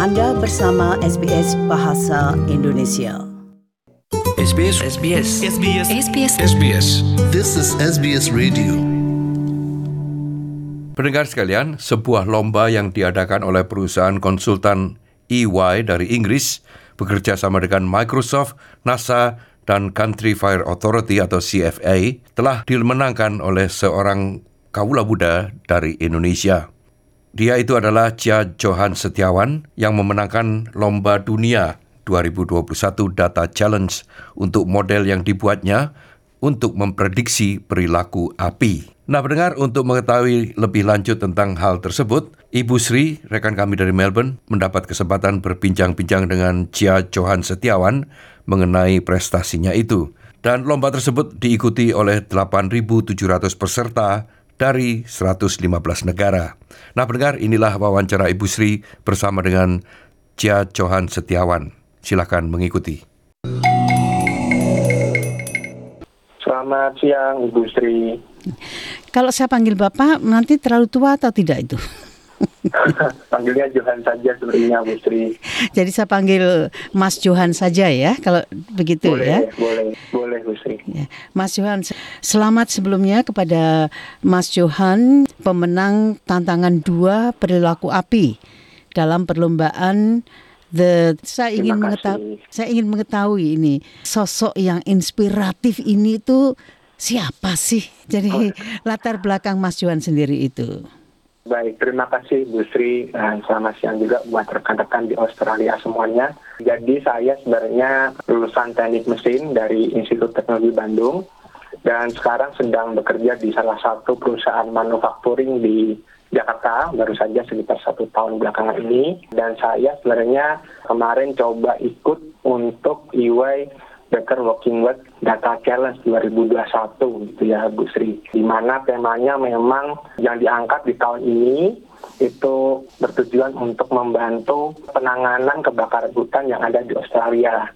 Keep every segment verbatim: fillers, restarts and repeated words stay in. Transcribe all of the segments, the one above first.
Anda bersama S B S Bahasa Indonesia. S B S S B S S B S S B S S B S. This is S B S Radio. Pendengar sekalian, sebuah lomba yang diadakan oleh perusahaan konsultan E Y dari Inggris bekerja sama dengan Microsoft, NASA, dan Country Fire Authority atau C F A telah dimenangkan oleh seorang kawula muda dari Indonesia. Dia itu adalah Chia Johan Setiawan yang memenangkan Lomba Dunia dua ribu dua puluh satu Data Challenge untuk model yang dibuatnya untuk memprediksi perilaku api. Nah, pendengar, untuk mengetahui lebih lanjut tentang hal tersebut, Ibu Sri, rekan kami dari Melbourne, mendapat kesempatan berbincang-bincang dengan Chia Johan Setiawan mengenai prestasinya itu. Dan lomba tersebut diikuti oleh delapan ribu tujuh ratus peserta dari seratus lima belas negara. Nah, pendengar, inilah wawancara Ibu Sri bersama dengan Chia Johan Setiawan. Silakan mengikuti. Selamat siang, Ibu Sri. Kalau saya panggil Bapak, nanti terlalu tua atau tidak itu? Panggilnya Johan saja sebenarnya, Bu Sri. Jadi saya panggil Mas Johan saja ya, kalau begitu boleh, ya. Boleh, boleh, Bu Sri. Ya. Mas Johan, selamat sebelumnya kepada Mas Johan, pemenang tantangan dua perilaku api dalam perlombaan The. Saya ingin mengetahui, saya ingin mengetahui ini sosok yang inspiratif ini itu siapa sih? Jadi oh. latar belakang Mas Johan sendiri itu. Baik, terima kasih Bu Sri. Selamat siang juga buat rekan-rekan di Australia semuanya. Jadi saya sebenarnya lulusan teknik mesin dari Institut Teknologi Bandung dan sekarang sedang bekerja di salah satu perusahaan manufacturing di Jakarta, baru saja sekitar satu tahun belakangan ini. Dan saya sebenarnya kemarin coba ikut untuk E Y Better Working With Data Challenge dua ribu dua puluh satu gitu ya, Bu Sri. Di mana temanya memang yang diangkat di tahun ini itu bertujuan untuk membantu penanganan kebakaran hutan yang ada di Australia.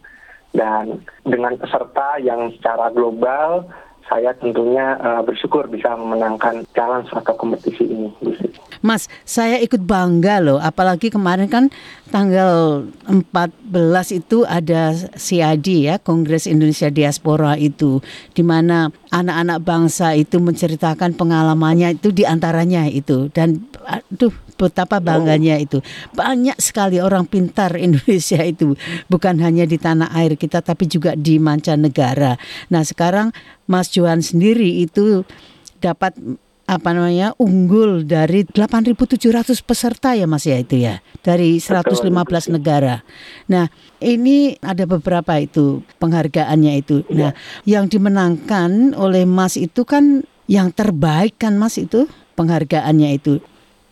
Dan dengan peserta yang secara global, saya tentunya uh, bersyukur bisa memenangkan challenge atau kompetisi ini, Bu Sri. Mas, saya ikut bangga loh, apalagi kemarin kan tanggal empat belas itu ada C I D ya, Kongres Indonesia Diaspora itu, di mana anak-anak bangsa itu menceritakan pengalamannya itu diantaranya itu, dan aduh betapa bangganya itu. Banyak sekali orang pintar Indonesia itu, bukan hanya di tanah air kita tapi juga di mancanegara. Nah sekarang Mas Johan sendiri itu dapat apa namanya unggul dari delapan ribu tujuh ratus peserta ya Mas ya itu ya, dari seratus lima belas betul, negara. Nah ini ada beberapa itu penghargaannya itu. Nah yang dimenangkan oleh Mas itu kan yang terbaik kan Mas itu penghargaannya itu.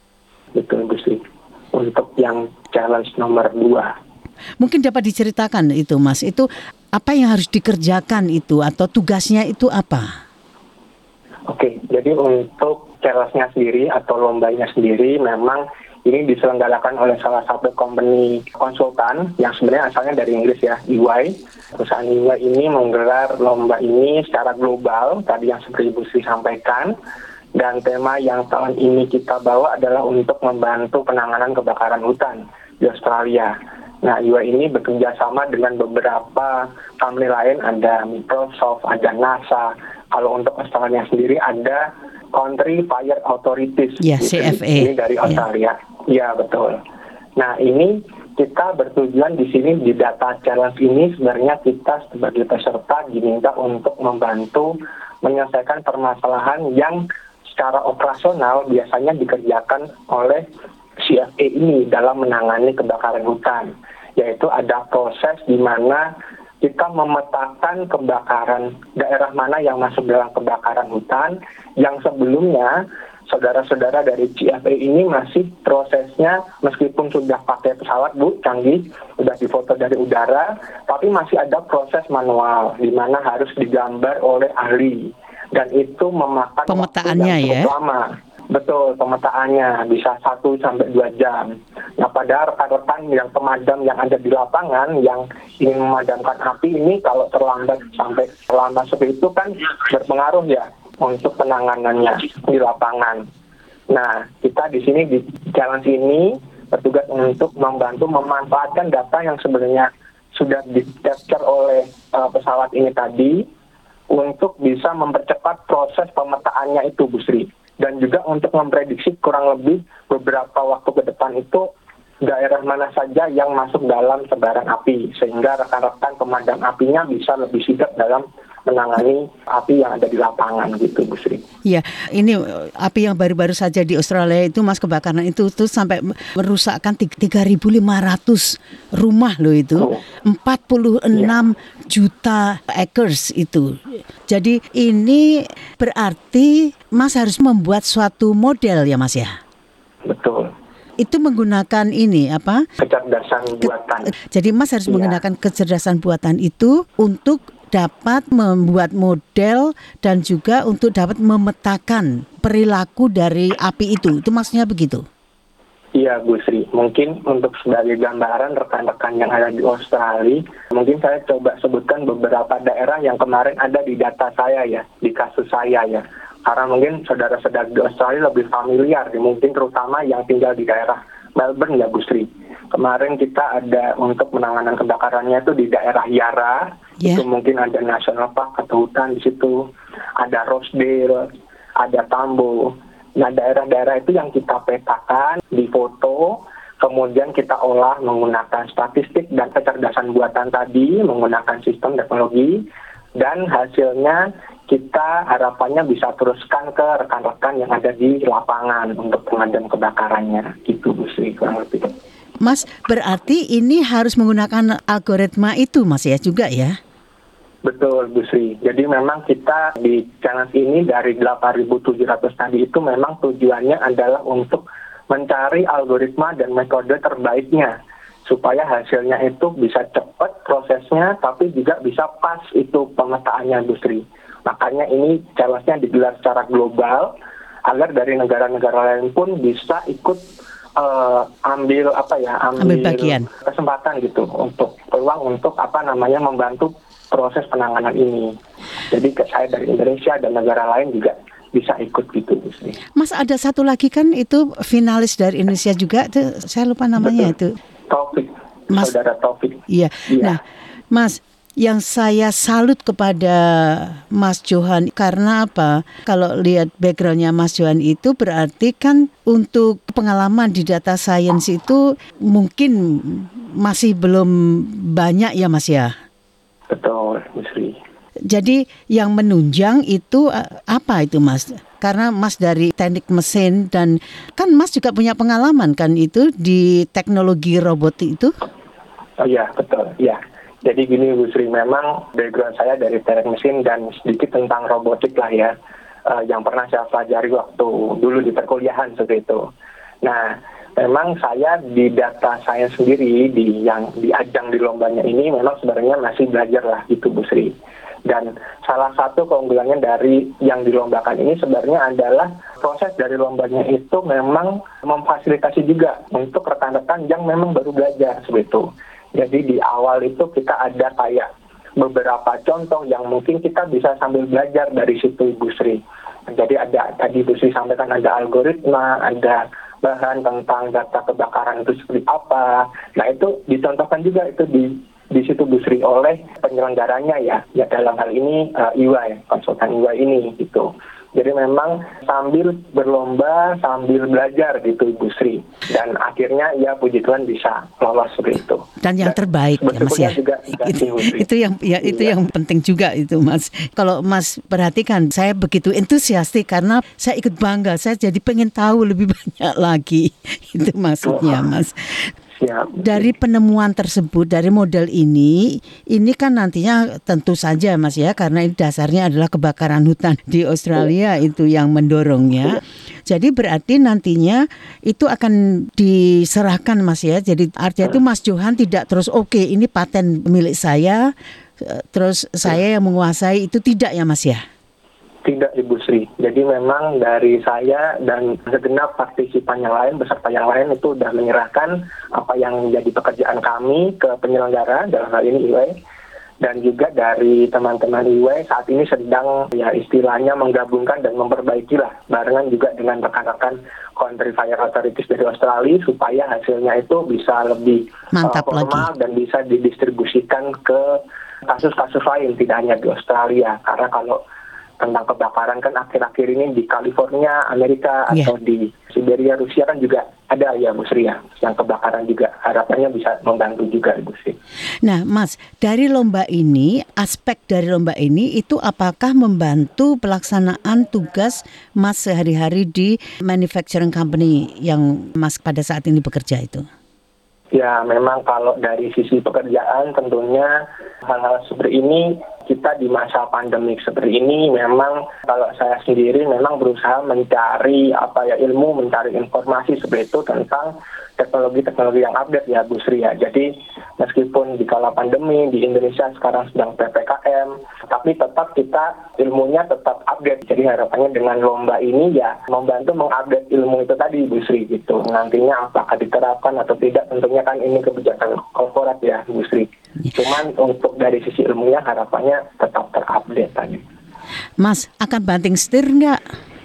Betul Bu Sri. Untuk yang challenge nomor dua. Mungkin dapat diceritakan itu Mas, itu apa yang harus dikerjakan itu atau tugasnya itu apa? Oke, jadi untuk challenge-nya sendiri atau lombanya sendiri memang ini diselenggarakan oleh salah satu company konsultan yang sebenarnya asalnya dari Inggris ya, E Y. Perusahaan E Y ini menggelar lomba ini secara global, tadi yang seperti Bu Sri sampaikan. Dan tema yang tahun ini kita bawa adalah untuk membantu penanganan kebakaran hutan di Australia. Nah, E Y ini bekerja sama dengan beberapa company lain, ada Microsoft, ada NASA. Kalau untuk Australia sendiri ada Country Fire Authorities, ya, C F A. Ini dari Australia. Ya. ya, betul. Nah, ini kita bertujuan di sini di Data Challenge ini sebenarnya kita sebagai peserta diminta untuk membantu menyelesaikan permasalahan yang secara operasional biasanya dikerjakan oleh C F A ini dalam menangani kebakaran hutan. Yaitu ada proses di mana kita memetakan kebakaran, daerah mana yang masuk dalam kebakaran hutan, yang sebelumnya saudara-saudara dari C F A ini masih prosesnya, meskipun sudah pakai pesawat Bu, canggih, sudah difoto dari udara, tapi masih ada proses manual, di mana harus digambar oleh ahli, dan itu memakan pemetaannya waktu yang cukup ya? lama. Betul, pemetaannya bisa satu sampai dua jam. Nah, pada rekan-rekan yang pemadam yang ada di lapangan yang ingin memadamkan api ini, kalau terlambat sampai lama seperti itu kan berpengaruh ya untuk penanganannya di lapangan. Nah, kita di sini di challenge ini bertugas untuk membantu memanfaatkan data yang sebenarnya sudah di-capture oleh uh, pesawat ini tadi untuk bisa mempercepat proses pemetaannya itu, Bu Sri. Dan juga untuk memprediksi kurang lebih beberapa waktu ke depan itu daerah mana saja yang masuk dalam sebaran api, sehingga rekan-rekan pemadam apinya bisa lebih sigap dalam menangani api yang ada di lapangan gitu, Bu Sri. Iya, ini api yang baru-baru saja di Australia itu, Mas, kebakaran itu tuh sampai merusakkan tiga ribu lima ratus rumah loh itu. Oh. empat puluh enam ya. Juta acres itu. Jadi ini berarti Mas harus membuat suatu model ya, Mas ya? Betul. Itu menggunakan ini apa? Kecerdasan buatan. Ke, jadi Mas harus ya. menggunakan kecerdasan buatan itu untuk dapat membuat model dan juga untuk dapat memetakan perilaku dari api itu. Itu maksudnya begitu? Iya, Bu Sri. Mungkin untuk sebagai gambaran rekan-rekan yang ada di Australia, mungkin saya coba sebutkan beberapa daerah yang kemarin ada di data saya ya, di kasus saya ya. Karena mungkin saudara-saudara di Australia lebih familiar, mungkin terutama yang tinggal di daerah Melbourne ya, Bu Sri. Kemarin kita ada untuk penanganan kebakarannya itu di daerah Yarra, yeah. Itu mungkin ada National Park atau hutan di situ, ada Rosedale, ada Tambo. Nah, daerah-daerah itu yang kita petakan, difoto, kemudian kita olah menggunakan statistik dan kecerdasan buatan tadi, menggunakan sistem teknologi, dan hasilnya kita harapannya bisa teruskan ke rekan-rekan yang ada di lapangan untuk pemadam kebakarannya. Gitu, Bu Sri, kurang lebih. Mas, berarti ini harus menggunakan algoritma itu, Mas, ya juga ya? Betul, Bu Sri. Jadi memang kita di challenge ini dari delapan ribu tujuh ratus tadi itu memang tujuannya adalah untuk mencari algoritma dan metode terbaiknya supaya hasilnya itu bisa cepat prosesnya, tapi juga bisa pas itu pemetaannya, Bu Sri. Makanya ini challenge-nya digelar secara global agar dari negara-negara lain pun bisa ikut uh, ambil apa ya, ambil, ambil bagian kesempatan gitu untuk peluang untuk apa namanya membantu proses penanganan ini. Jadi saya dari Indonesia dan negara lain juga bisa ikut gitu. Mas, ada satu lagi kan itu finalis dari Indonesia juga, itu saya lupa namanya. Betul. Itu Taufik, Mas, saudara Taufik. Iya. iya. Nah, Mas, yang saya salut kepada Mas Johan karena apa? Kalau lihat backgroundnya Mas Johan itu berarti kan untuk pengalaman di data science itu mungkin masih belum banyak ya, Mas ya? Betul, Bu Sri. Jadi yang menunjang itu apa itu, Mas? Karena Mas dari teknik mesin dan kan Mas juga punya pengalaman kan itu di teknologi robotik itu? Oh iya, betul. Iya. Jadi gini, Bu Sri, memang background saya dari teknik mesin dan sedikit tentang robotik lah ya, uh, yang pernah saya pelajari waktu dulu di perkuliahan seperti itu. Nah, memang saya di data science sendiri di yang di ajang di lombanya ini memang sebenarnya masih belajar lah gitu, Bu Sri. Dan salah satu keunggulannya dari yang dilombakan ini sebenarnya adalah proses dari lombanya itu memang memfasilitasi juga untuk rekan-rekan yang memang baru belajar seperti itu. Jadi di awal itu kita ada kayak beberapa contoh yang mungkin kita bisa sambil belajar dari situ, Bu Sri. Jadi ada tadi Bu Sri sampaikan ada algoritma, ada bahan tentang data kebakaran itu seperti apa. Nah itu dicontohkan juga itu di di situ Bu Sri oleh penyelenggaranya ya, ya dalam hal ini uh, I W A, konsultan I W A ini gitu. Jadi memang sambil berlomba, sambil belajar gitu Bu Sri. Dan akhirnya ya puji Tuhan bisa lolos seperti itu. Dan yang Dan terbaik ya Mas ya. Juga, itu, itu yang ya itu iya. yang penting juga itu Mas. Kalau Mas perhatikan saya begitu entusiastik karena saya ikut bangga, saya jadi pengen tahu lebih banyak lagi. Itu maksudnya Mas. Siap. Dari penemuan tersebut, dari model ini, ini kan nantinya tentu saja Mas ya, karena ini dasarnya adalah kebakaran hutan di Australia itu yang mendorongnya. Jadi berarti nantinya itu akan diserahkan Mas ya. Jadi artinya itu Mas Johan tidak terus oke okay, ini paten milik saya, terus saya yang menguasai itu tidak ya Mas ya? Tidak, Ibu Sri. Jadi memang dari saya dan segenap partisipan yang lain, beserta yang lain itu sudah menyerahkan apa yang menjadi pekerjaan kami ke penyelenggara, dalam hal ini I W A. Dan juga dari teman-teman I W saat ini sedang ya istilahnya menggabungkan dan memperbaiki lah barengan juga dengan rekan-rekan Country Fire Authorities dari Australia supaya hasilnya itu bisa lebih Mantap uh, formal lagi. dan bisa didistribusikan ke kasus-kasus lain tidak hanya di Australia. Karena kalau tentang kebakaran kan akhir-akhir ini di California, Amerika Yeah. atau di Siberia, Rusia kan juga ada ya Bu Sri ya, yang kebakaran juga. Harapannya bisa membantu juga Bu Sri. Nah, Mas, dari lomba ini, aspek dari lomba ini itu apakah membantu pelaksanaan tugas Mas sehari-hari di manufacturing company yang Mas pada saat ini bekerja itu? Ya, memang kalau dari sisi pekerjaan tentunya hal-hal seperti ini kita di masa pandemik seperti ini memang kalau saya sendiri memang berusaha mencari apa ya ilmu, mencari informasi seperti itu tentang teknologi-teknologi yang update ya Bu Sri ya. Jadi meskipun di kala pandemi di Indonesia sekarang sedang P P K M, tapi tetap kita ilmunya tetap update. Jadi harapannya dengan lomba ini ya membantu mengupdate ilmu itu tadi Bu Sri gitu. Nantinya apakah diterapkan atau tidak tentunya kan ini kebijakan korporat ya Bu Sri. Cuman untuk dari sisi ilmunya harapannya tetap terupdate tadi. Mas, akan banting setir nggak?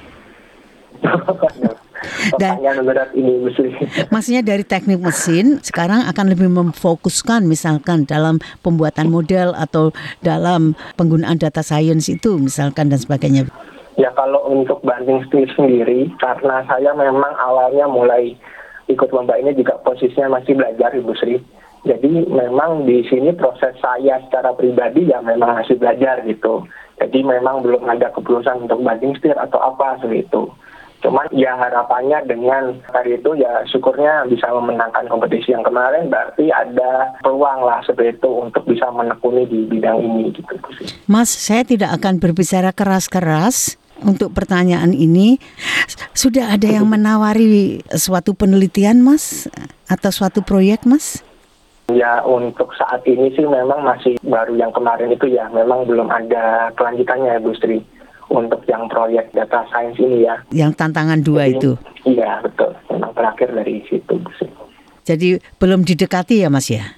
Pertanyaan berat ini Bu Sri. Maksudnya dari teknik mesin sekarang akan lebih memfokuskan misalkan dalam pembuatan model atau dalam penggunaan data science itu misalkan dan sebagainya. Ya kalau untuk banting setir sendiri, karena saya memang awalnya mulai ikut lomba ini juga posisinya masih belajar Ibu Sri. Jadi memang di sini proses saya secara pribadi ya memang masih belajar gitu. Jadi memang belum ada keputusan untuk banting setir atau apa seperti itu. Cuman ya harapannya dengan hari itu ya syukurnya bisa memenangkan kompetisi yang kemarin, berarti ada peluang lah seperti itu untuk bisa menekuni di bidang ini gitu. Mas, saya tidak akan berbicara keras-keras untuk pertanyaan ini. Sudah ada yang menawari suatu penelitian Mas atau suatu proyek Mas? Ya untuk saat ini sih memang masih baru yang kemarin itu ya memang belum ada kelanjutannya ya Bu Sri. Untuk yang proyek data science ini ya. Yang tantangan dua Jadi, itu? Iya betul, memang terakhir dari situ. Jadi belum didekati ya Mas ya?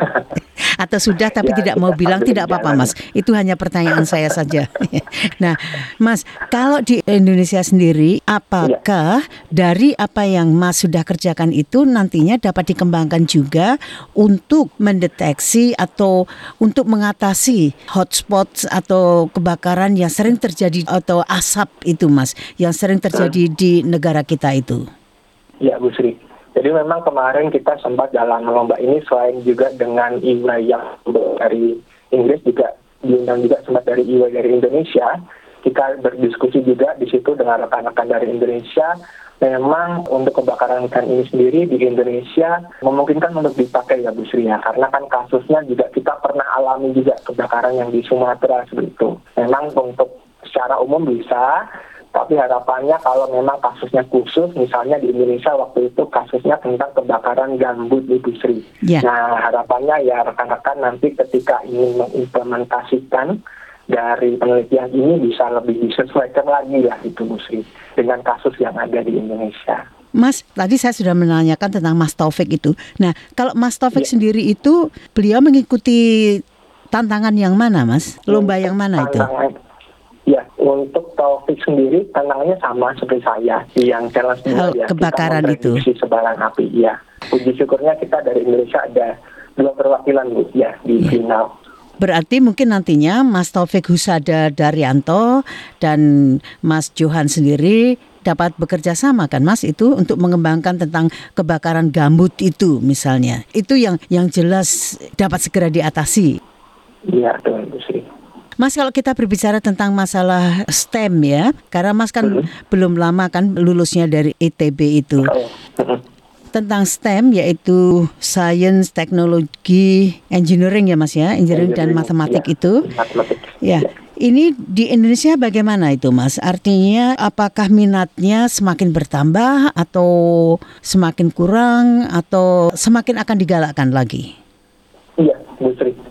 Atau sudah tapi Ya, tidak mau sudah bilang sambil tidak apa-apa berjalan. Mas. Itu hanya pertanyaan saya saja. Nah Mas, kalau di Indonesia sendiri apakah dari apa yang Mas sudah kerjakan itu nantinya dapat dikembangkan juga untuk mendeteksi atau untuk mengatasi hotspots atau kebakaran yang sering terjadi atau asap itu Mas yang sering terjadi di negara kita itu? Ya Bu Sri. Jadi memang kemarin kita sempat dalam lomba ini selain juga dengan I W yang dari Inggris juga diundang juga sempat dari I W dari Indonesia. Kita berdiskusi juga di situ dengan rekan-rekan dari Indonesia. Memang untuk kebakaran hutan ini sendiri di Indonesia memungkinkan untuk dipakai ya Bu Sri ya. Karena kan kasusnya juga kita pernah alami juga kebakaran yang di Sumatera seperti itu. Memang untuk secara umum bisa. Tapi harapannya kalau memang kasusnya khusus, misalnya di Indonesia waktu itu kasusnya tentang kebakaran gambut di Bu Sri. Yeah. Nah harapannya ya rekan-rekan nanti ketika ingin mengimplementasikan dari penelitian ini bisa lebih disesuaikan lagi ya itu Bu Sri dengan kasus yang ada di Indonesia. Mas, tadi saya sudah menanyakan tentang Mas Taufik itu. Nah, kalau Mas Taufik Ya. sendiri itu beliau mengikuti tantangan yang mana Mas? Lomba yang mana itu? Tantangan- Ya, untuk Taufik sendiri tantangannya sama seperti saya. Yang challenge Hal dua ya, kebakaran kita itu. memprediksi sebaran api. Ya, puji syukurnya kita dari Indonesia ada dua perwakilan Bu ya di Ya. final. Berarti mungkin nantinya Mas Taufik Husada Daryanto dan Mas Johan sendiri dapat bekerja sama kan Mas itu untuk mengembangkan tentang kebakaran gambut itu misalnya. Itu yang yang jelas dapat segera diatasi. Iya, betul Bu Sri. Mas, kalau kita berbicara tentang masalah STEM ya, karena Mas kan Mm-hmm. belum lama kan lulusnya dari I T B itu. Oh, mm-mm. Tentang STEM yaitu Science, Teknologi, Engineering ya Mas ya, Engineering dan Engineering, Matematik ya. itu. Matematik. Ya, ini di Indonesia bagaimana itu Mas? Artinya apakah minatnya semakin bertambah atau semakin kurang atau semakin akan digalakkan lagi? Iya, Bu Sri.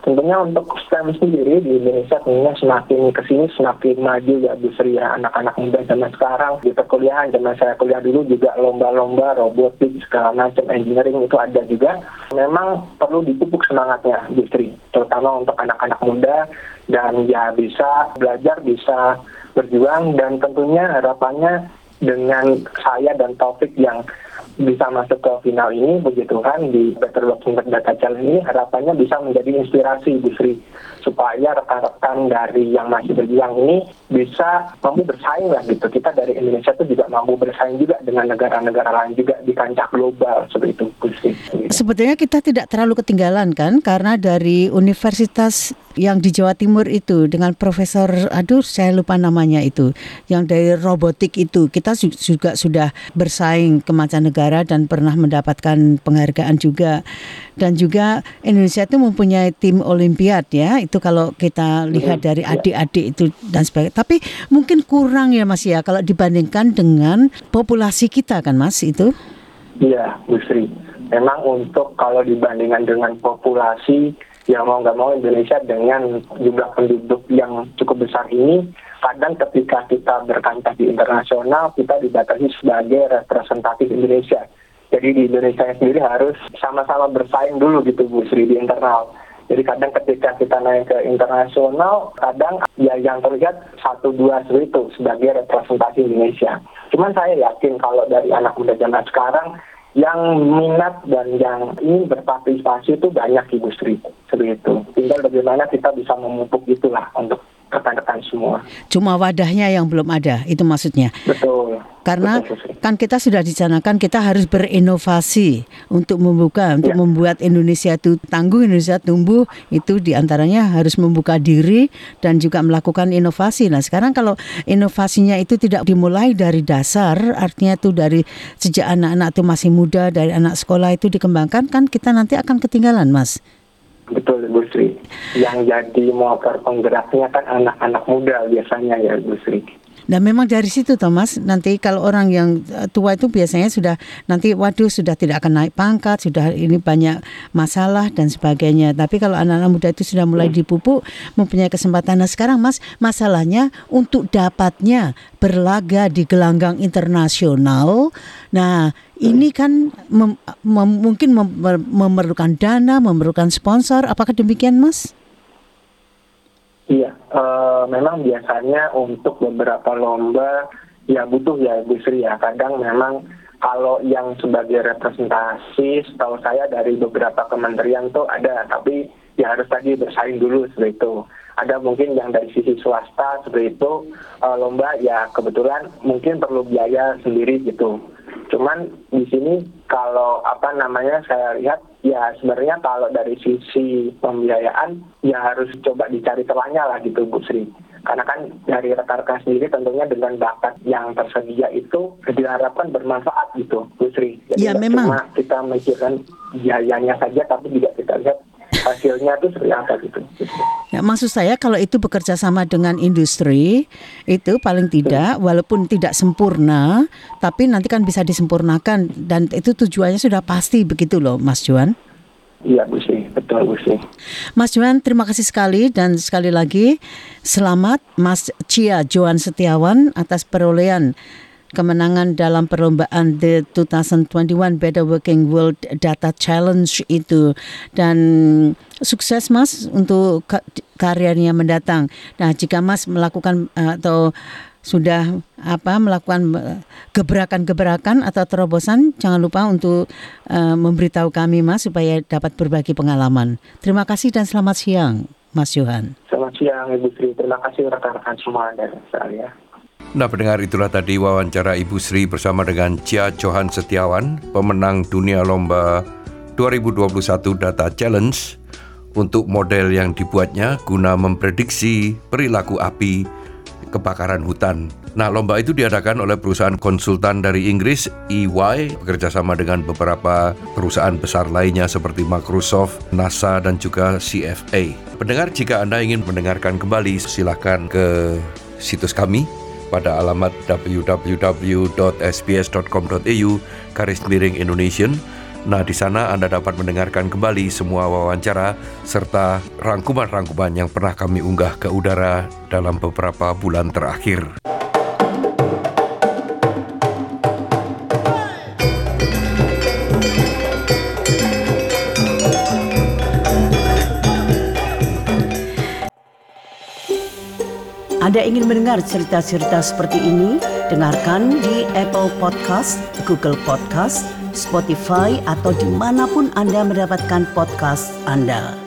Tentunya untuk STEM sendiri di Indonesia tentunya semakin kesini semakin maju ya Bu Sri ya. Anak-anak muda zaman sekarang di perkuliahan, zaman saya kuliah dulu juga lomba-lomba robotik segala macam engineering itu ada juga. Memang perlu dipupuk semangatnya Bu Sri, terutama untuk anak-anak muda dan ya bisa belajar, bisa berjuang, dan tentunya harapannya dengan saya dan Taufik yang bisa masuk ke final ini, puji Tuhan, di Better Working with Data Challenge ini harapannya bisa menjadi inspirasi Bu Sri, supaya rekan-rekan dari yang masih berjuang ini bisa mampu bersaing lah gitu. Kita dari Indonesia tuh juga mampu bersaing juga dengan negara-negara lain juga di kancah global seperti itu Bu Sri. Sebetulnya kita tidak terlalu ketinggalan kan, karena dari universitas yang di Jawa Timur itu dengan profesor, aduh saya lupa namanya itu, yang dari robotik itu, kita juga sudah bersaing ke mancanegara dan pernah mendapatkan penghargaan juga. Dan juga Indonesia itu mempunyai tim olimpiad ya, itu kalau kita lihat dari adik-adik itu dan sebagainya. Tapi mungkin kurang ya Mas ya kalau dibandingkan dengan populasi kita kan Mas itu? Iya Bu Sri, memang untuk kalau dibandingkan dengan populasi, ya mau nggak mau Indonesia dengan jumlah penduduk yang cukup besar ini, kadang ketika kita berkancah di internasional, kita dibatasi sebagai representatif Indonesia. Jadi di Indonesia sendiri harus sama-sama bersaing dulu gitu Bu Sri di internal. Jadi kadang ketika kita naik ke internasional, kadang ya yang terlihat satu dua seperti itu sebagai representasi Indonesia. Cuman saya yakin kalau dari anak muda zaman sekarang, yang minat dan yang ingin berpartisipasi itu banyak Ibu Sri, seperti itu. Tinggal bagaimana kita bisa memupuk itulah untuk rekan-rekan semua. Cuma wadahnya yang belum ada, itu maksudnya. Betul. Karena betul, kan kita sudah dicanangkan kita harus berinovasi untuk membuka, untuk ya. membuat Indonesia itu tangguh, Indonesia tumbuh, itu diantaranya harus membuka diri dan juga melakukan inovasi. Nah sekarang kalau inovasinya itu tidak dimulai dari dasar, artinya itu dari sejak anak-anak itu masih muda, dari anak sekolah itu dikembangkan, kan kita nanti akan ketinggalan Mas. Betul Bu Sri. Yang jadi motor penggeraknya kan anak-anak muda biasanya ya Bu Sri. Nah memang dari situ Thomas, nanti kalau orang yang tua itu biasanya sudah nanti waduh sudah tidak akan naik pangkat, sudah ini banyak masalah dan sebagainya. Tapi kalau anak-anak muda itu sudah mulai dipupuk, mempunyai kesempatan. Nah sekarang Mas, masalahnya untuk dapatnya berlaga di gelanggang internasional. Nah ini kan mem, mem, mungkin mem, memerlukan dana, memerlukan sponsor. Apakah demikian Mas? Iya, uh, memang biasanya untuk beberapa lomba ya butuh ya Bu Sri ya. Kadang memang kalau yang sebagai representasi, setahu saya dari beberapa kementerian tuh ada, tapi ya harus tadi bersaing dulu seperti itu. Ada mungkin yang dari sisi swasta seperti itu, uh, lomba ya kebetulan mungkin perlu biaya sendiri gitu. Cuman di sini kalau apa namanya saya lihat ya sebenarnya kalau dari sisi pembiayaan ya harus coba dicari celahnya lah gitu Bu Sri. Karena kan dari rekan-rekan sendiri tentunya dengan bakat yang tersedia itu diharapkan bermanfaat gitu Bu Sri. Jadi ya, memang. Cuma kita mikirkan biayanya saja tapi juga kita lihat hasilnya itu seperti apa gitu. Ya, maksud saya kalau itu bekerja sama dengan industri itu paling tidak walaupun tidak sempurna tapi nanti kan bisa disempurnakan dan itu tujuannya sudah pasti begitu loh Mas Johan. Iya Bu Sri, betul Bu Sri. Mas Johan terima kasih sekali dan sekali lagi selamat Mas Chia Johan Setiawan atas perolehan kemenangan dalam perlombaan The dua ribu dua puluh satu Better Working World Data Challenge itu dan sukses Mas untuk karirnya mendatang. Nah, jika Mas melakukan atau sudah apa melakukan gebrakan-gebrakan atau terobosan, jangan lupa untuk uh, memberitahu kami Mas supaya dapat berbagi pengalaman. Terima kasih dan selamat siang Mas Johan. Selamat siang Ibu Sri. Terima kasih rekan-rekan semua dari saya. Nah pendengar, itulah tadi wawancara Ibu Sri bersama dengan Chia Johan Setiawan, pemenang dunia lomba dua ribu dua puluh satu Data Challenge untuk model yang dibuatnya guna memprediksi perilaku api kebakaran hutan. Nah lomba itu diadakan oleh perusahaan konsultan dari Inggris E Y bekerjasama dengan beberapa perusahaan besar lainnya seperti Microsoft, NASA dan juga C F A. Pendengar, jika Anda ingin mendengarkan kembali silakan ke situs kami pada alamat w w w dot s b s dot com dot a u garis miring Indonesian Nah, di sana Anda dapat mendengarkan kembali semua wawancara serta rangkuman-rangkuman yang pernah kami unggah ke udara dalam beberapa bulan terakhir. Anda ingin mendengar cerita-cerita seperti ini? Dengarkan di Apple Podcast, Google Podcast, Spotify, atau dimanapun Anda mendapatkan podcast Anda.